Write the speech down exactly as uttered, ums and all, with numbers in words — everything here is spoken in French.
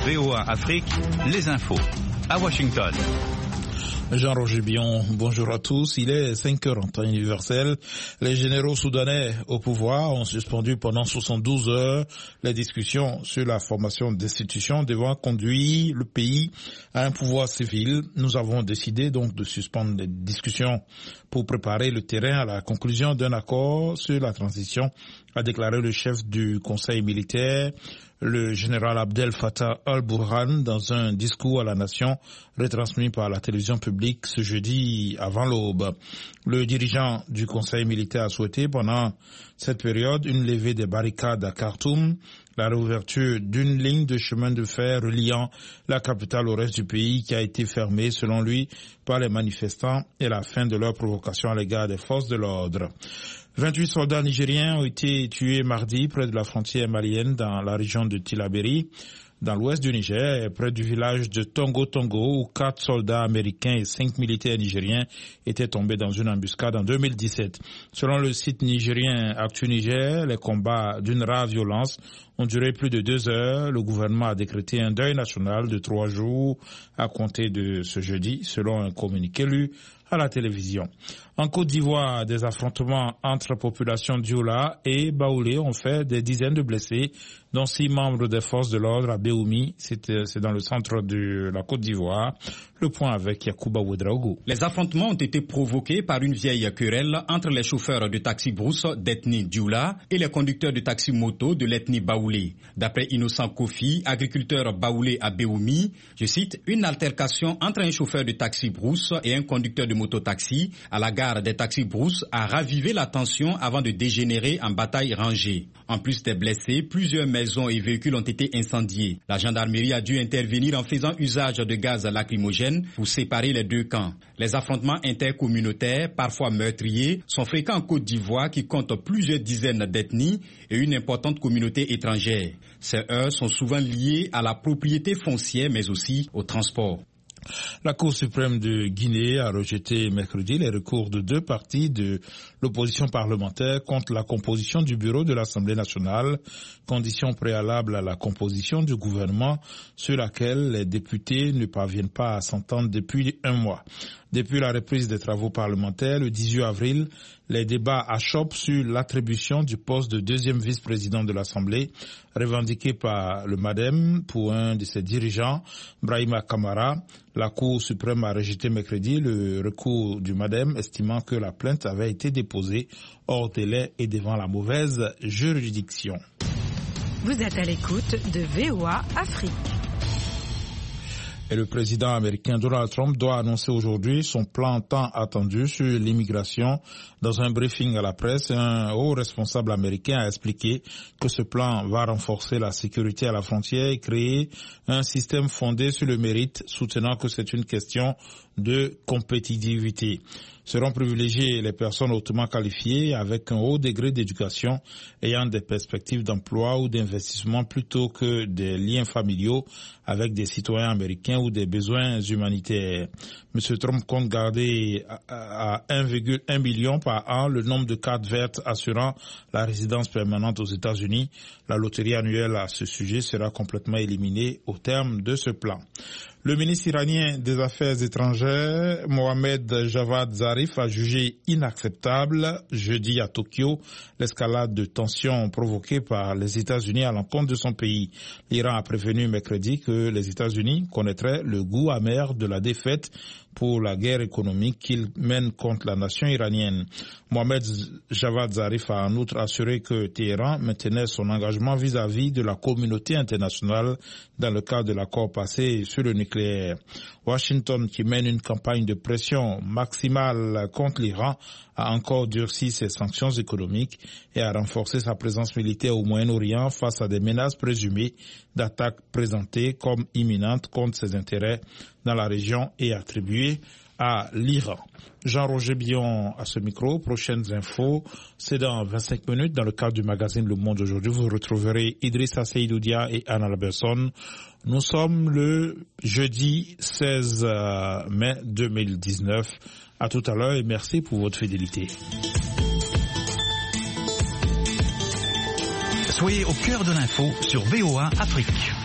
V O A Afrique, les infos. À Washington. Jean-Roger Bion, bonjour à tous. Il est cinq heures en temps universel. Les généraux soudanais au pouvoir ont suspendu pendant soixante-douze heures les discussions sur la formation d'institutions devant conduire le pays à un pouvoir civil. Nous avons décidé donc de suspendre les discussions pour préparer le terrain à la conclusion d'un accord sur la transition, a déclaré le chef du conseil militaire, le général Abdel Fattah al-Burhan, dans un discours à la nation retransmis par la télévision publique ce jeudi avant l'aube. Le dirigeant du conseil militaire a souhaité pendant cette période une levée des barricades à Khartoum, la réouverture d'une ligne de chemin de fer reliant la capitale au reste du pays qui a été fermée selon lui par les manifestants et la fin de leur provocation à l'égard des forces de l'ordre. vingt-huit soldats nigériens ont été tués mardi près de la frontière malienne dans la région de Tillabéri, dans l'ouest du Niger, et près du village de Tongo Tongo, où quatre soldats américains et cinq militaires nigériens étaient tombés dans une embuscade en deux mille dix-sept. Selon le site nigérien Actu Niger, les combats d'une rare violence ont duré plus de deux heures. Le gouvernement a décrété un deuil national de trois jours à compter de ce jeudi, selon un communiqué lu à la télévision. En Côte d'Ivoire, des affrontements entre populations Dioula et Baoulé ont fait des dizaines de blessés, dont six membres des forces de l'ordre à Béoumi. C'est, c'est dans le centre de la Côte d'Ivoire. Le point avec Yacouba Ouedraogo. Les affrontements ont été provoqués par une vieille querelle entre les chauffeurs de taxi brousse d'ethnie Dioula et les conducteurs de taxi moto de l'ethnie Baoulé. D'après Innocent Kofi, agriculteur Baoulé à Béoumi, je cite, une altercation entre un chauffeur de taxi brousse et un conducteur de moto-taxi à la gare des taxis brousse a ravivé la tension avant de dégénérer en bataille rangée. En plus des blessés, plusieurs maisons et véhicules ont été incendiés. La gendarmerie a dû intervenir en faisant usage de gaz lacrymogène pour séparer les deux camps. Les affrontements intercommunautaires, parfois meurtriers, sont fréquents en Côte d'Ivoire qui compte plusieurs dizaines d'ethnies et une importante communauté étrangère. Ces heurts sont souvent liés à la propriété foncière mais aussi au transport. La Cour suprême de Guinée a rejeté mercredi les recours de deux partis de l'opposition parlementaire contre la composition du bureau de l'Assemblée nationale, condition préalable à la composition du gouvernement sur laquelle les députés ne parviennent pas à s'entendre depuis un mois. Depuis la reprise des travaux parlementaires le dix-huit avril, les débats achoppent sur l'attribution du poste de deuxième vice-président de l'Assemblée, revendiqué par le MADEM pour un de ses dirigeants, Brahima Kamara. La Cour suprême a rejeté mercredi le recours du MADEM, estimant que la plainte avait été déposée hors délai et devant la mauvaise juridiction. Vous êtes à l'écoute de V O A Afrique. Et le président américain Donald Trump doit annoncer aujourd'hui son plan tant attendu sur l'immigration. Dans un briefing à la presse, un haut responsable américain a expliqué que ce plan va renforcer la sécurité à la frontière et créer un système fondé sur le mérite, soutenant que c'est une question de compétitivité. Seront privilégiées les personnes hautement qualifiées avec un haut degré d'éducation ayant des perspectives d'emploi ou d'investissement plutôt que des liens familiaux avec des citoyens américains ou des besoins humanitaires. M. Trump compte garder à un virgule un million par an le nombre de cartes vertes assurant la résidence permanente aux États-Unis. La loterie annuelle à ce sujet sera complètement éliminée au terme de ce plan. Le ministre iranien des Affaires étrangères, Mohamed Javad Zarif, a jugé inacceptable jeudi à Tokyo l'escalade de tensions provoquée par les États-Unis à l'encontre de son pays. L'Iran a prévenu mercredi que les États-Unis connaîtraient le goût amer de la défaite pour la guerre économique qu'il mène contre la nation iranienne. Mohamed Javad Zarif a en outre assuré que Téhéran maintenait son engagement vis-à-vis de la communauté internationale dans le cadre de l'accord passé sur le nucléaire. Washington, qui mène une campagne de pression maximale contre l'Iran, a encore durci ses sanctions économiques et a renforcé sa présence militaire au Moyen-Orient face à des menaces présumées d'attaques présentées comme imminentes contre ses intérêts dans la région et attribuées à l'Iran. Jean-Roger Bion à ce micro. Prochaines infos, c'est dans vingt-cinq minutes dans le cadre du magazine Le Monde aujourd'hui. Vous retrouverez Idrissa Seydoudia et Anna Laberson. Nous sommes le jeudi seize mai deux mille dix-neuf. À tout à l'heure et merci pour votre fidélité. Soyez au cœur de l'info sur V O A Afrique.